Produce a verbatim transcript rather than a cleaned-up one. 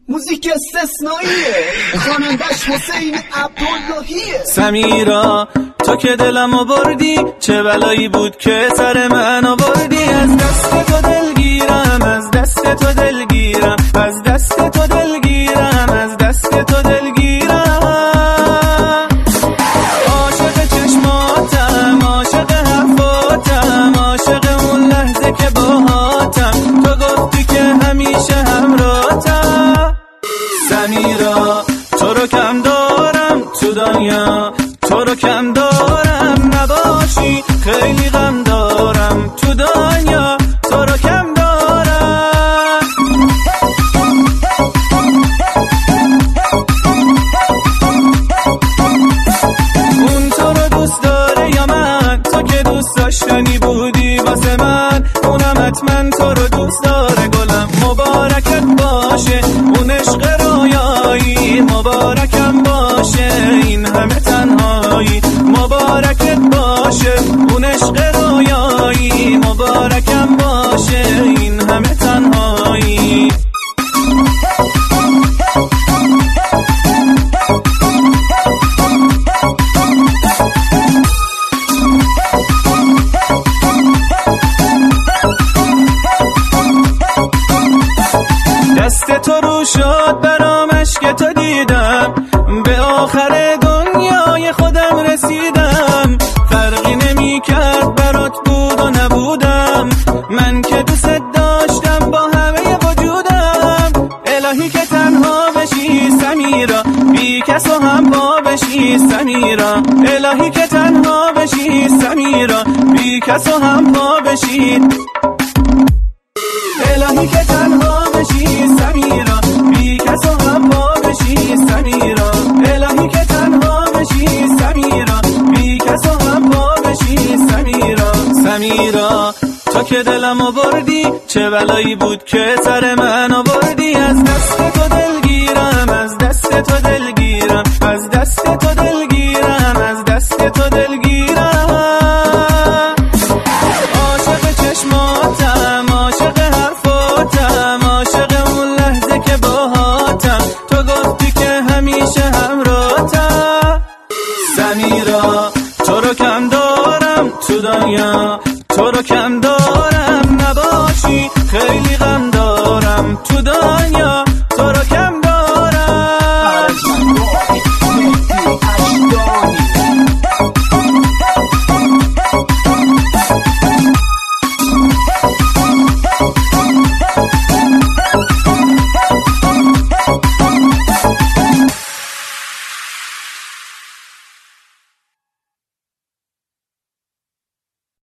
موزیک استثنائیه، خوانندش حسین عبداللهیه. سمیرا تو که دلمو بردی، چه بلایی بود که سر من آوردی. از دست تو دلگیرم، از دست تو دلگیرم، از دست تو دلگیرم، از دست تو دلگیرم. عاشق چشماتم، عاشق حرفاتم، عاشق اون لحظه که باهاتم تو گفتی که همیشه همراهتم. سمیرا تو رو کم دارم تو دنیا، تو رو کم دارم، نباشی خیلی غم دارم تو دنیا، تو رو کم دارم. اون تو رو دوست داره یا من؟ تو که دوست داشتنی بودی واسه من، اونم حتما تو رو دوست داره. گلم مبارکت باشه اون عشق رویایی، مبارکم باشه این همه تنهایی، مبارکت باشه اون عشق رویایی، مبارکم باشه این همه تنهایی. دست تو رو شد برام اشک تو دیدم، به آخر دنیای خودم رسیدم. فرقی نمی کرد برات بود و نبودم، من که دوست داشتم با همه وجودم. الهی که تنها بشی سمیرا، بی کس و هم پا بشی سمیرا. الهی که تنها بشی سمیرا، بی کس و هم پا بشی. الهی که تنها بشی سمیرا، بی کس و هم پا بشی سمیرا. الهی که تنها بشی سمیرا، بی کس و هم پا بشی سمیرا. سمیرا تو که دلمو بردی، چه بلایی بود که سر من